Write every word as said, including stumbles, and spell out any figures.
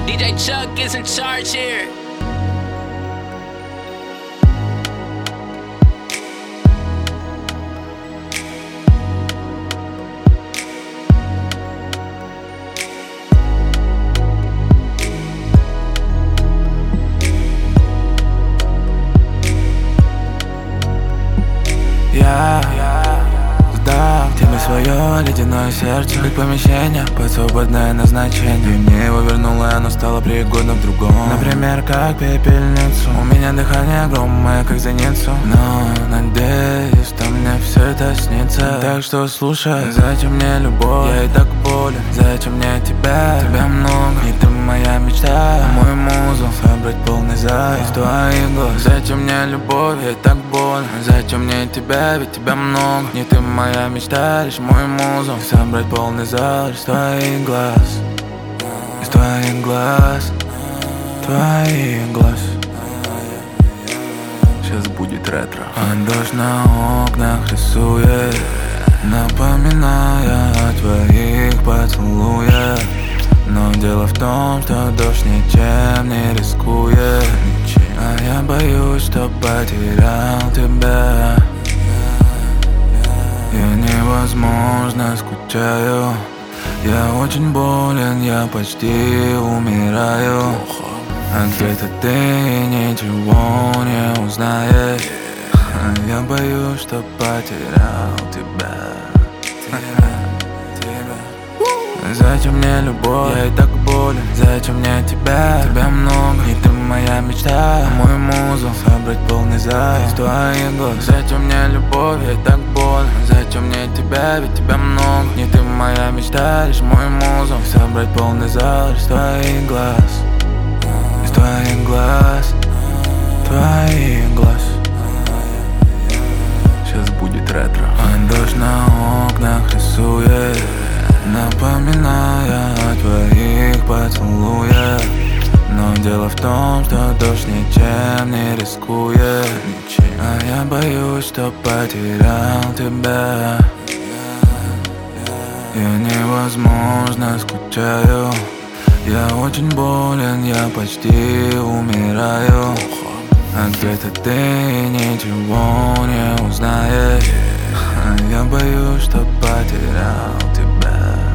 D J Chuck is in charge here. Я сдал тебе свое ледяное сердце, как помещение под свободное назначение. И мне его вернуло, и оно стало пригодно в другом. Например, как пепельницу. У меня дыхание громое, как зеницу. Но надеюсь, что мне все это снится. Так что слушай, зачем мне любовь? Я и так болен. Зачем мне тебя? Тебя много, и ты моя мечта. Мой музу собрать полный зал из твоих глаз. Зачем мне любовь? Я и так болен. Зачем мне тебя? Ведь тебя много. Не ты моя мечта, лишь мой музон. Собрать полный зал из твоих глаз. Из твоих глаз. Твоих глаз. Сейчас будет ретро. А дождь на окнах рисует, напоминая о твоих поцелуях. Но дело в том, что дождь ничем не рискует. А я боюсь, что потерял тебя. Я невозможно скучаю. Я очень болен, я почти умираю. А где-то ты ничего не узнаешь. А я боюсь, что потерял тебя. Зачем мне любовь? Я и так болен. Зачем мне тебя? Тебя много, и ты моя мечта. Мой музон собрать полный зал из твоих глаз. Зачем мне любовь? Я и так болен. Зачем мне тебя? Ведь тебя много. Не ты моя мечта, лишь мой музон собрать полный зал из твоих глаз. Из твоих глаз. Твоих глаз. Сейчас будет ретро. А дождь на окнах рисует, напоминая о твоих поцелуях. Но дело в том, что дождь ничем не рискует. А я боюсь, что потерял тебя. Я невозможно скучаю. Я очень болен, я почти умираю. А где-то ты ничего не узнаешь. А я боюсь, что потерял тебя.